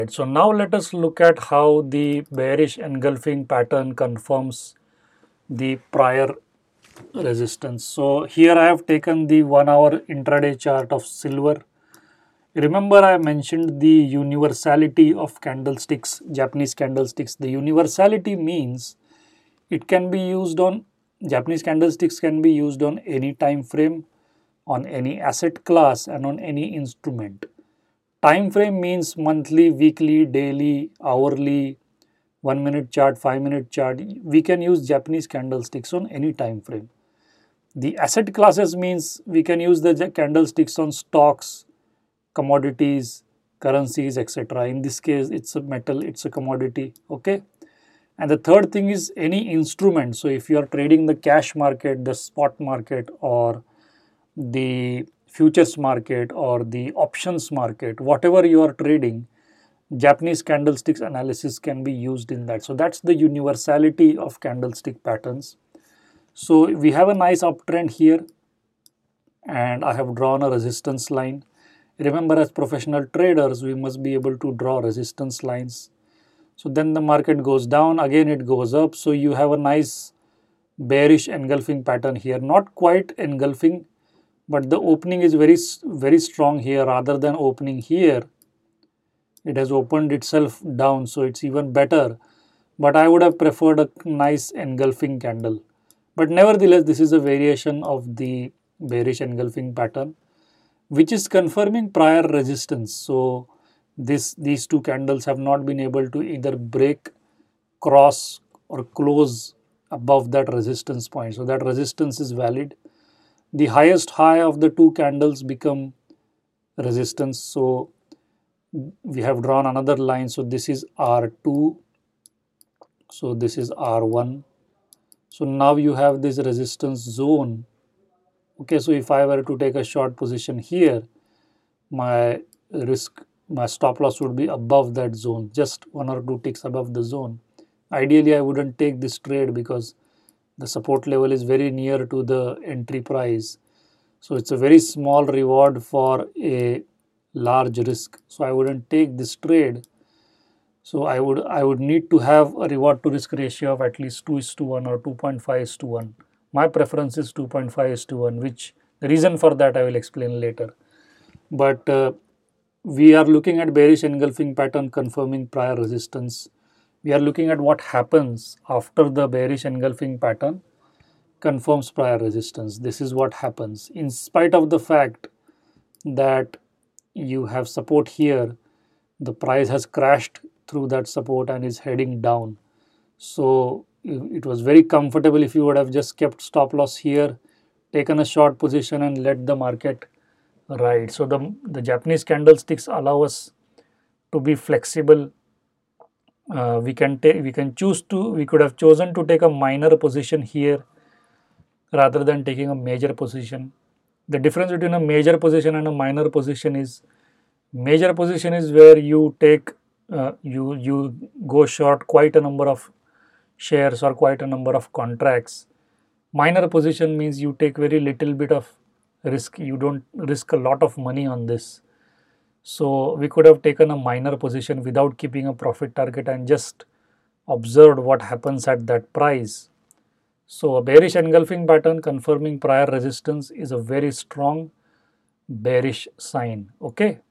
So now let us look at how the bearish engulfing pattern confirms the prior resistance. So here I have taken the 1 hour intraday chart of silver. Remember I mentioned the universality of candlesticks, Japanese candlesticks. The universality means it can be used on, Japanese candlesticks can be used on any time frame, on any asset class and on any instrument. Time frame means monthly, weekly, daily, hourly, 1 minute chart, 5 minute chart. We can use Japanese candlesticks on any time frame. The asset classes means we can use the candlesticks on stocks, commodities, currencies, etc. In this case, it's a metal, it's a commodity. Okay. And the third thing is any instrument. So if you are trading the cash market, the spot market, or the futures market, or the options market, whatever you are trading, Japanese candlesticks analysis can be used in that. So that's the universality of candlestick patterns. So we have a nice uptrend here, and I have drawn a resistance line. Remember, as professional traders, we must be able to draw resistance lines. So then the market goes down, again it goes up. So you have a nice bearish engulfing pattern here, not quite engulfing, but the opening is very strong here. Rather than opening here, it has opened itself down, so it's even better. But I would have preferred a nice engulfing candle. But nevertheless, this is a variation of the bearish engulfing pattern, which is confirming prior resistance. So these two candles have not been able to either break, cross, or close above that resistance point. So that resistance is valid. The highest high of the two candles become resistance. So we have drawn another line. So this is R2. So this is R1. So now you have this resistance zone. Okay, so if I were to take a short position here, my stop loss would be above that zone, just 1 or 2 ticks above the zone. Ideally, I wouldn't take this trade because the support level is very near to the entry price. So it's a very small reward for a large risk. So I wouldn't take this trade. So I would need to have a reward to risk ratio of at least 2:1 or 2.5:1. My preference is 2.5:1, which the reason for that I will explain later. But we are looking at bearish engulfing pattern confirming prior resistance. We are looking at what happens after the bearish engulfing pattern confirms prior resistance. This is what happens. In spite of the fact that you have support here, the price has crashed through that support and is heading down. So it was very comfortable if you would have just kept stop loss here, taken a short position and let the market ride. So the Japanese candlesticks allow us to be flexible. We could have chosen to take a minor position here rather than taking a major position. The difference between a major position and a minor position is, major position is where you take you go short quite a number of shares or quite a number of contracts. Minor position means you take very little bit of risk. You don't risk a lot of money on this. So we could have taken a minor position without keeping a profit target and just observed what happens at that price. So a bearish engulfing pattern confirming prior resistance is a very strong bearish sign. Okay.